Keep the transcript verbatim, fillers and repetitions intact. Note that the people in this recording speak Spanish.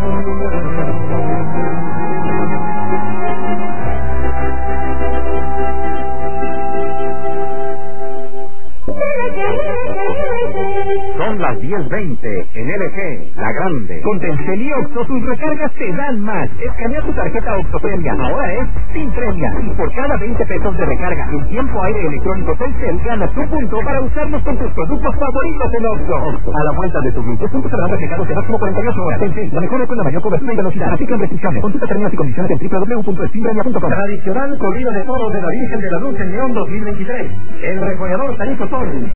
Son las diez veinte en L G, la grande. Con Telcel y Oxxo tus recargas te dan más. Escanea tu tarjeta Oxxo Premia. Ahora es sin premia. Y por cada veinte pesos de recarga en tiempo aire electrónico Telcel, ganas tu punto para usarlos con tus productos favoritos en Oxxo. Oxxo. A la vuelta de tus veinte puntos serán reflejados en máximo cuarenta y ocho horas. Telcel, la mejor red con la mayor cobertura y velocidad. Aplican restricciones. Consulta términos y condiciones en doble u doble u doble u punto spinpremia punto com. Tradicional corrida de toros de la Virgen de la Luz en León dos mil veintitrés. El recollador Tarico Sol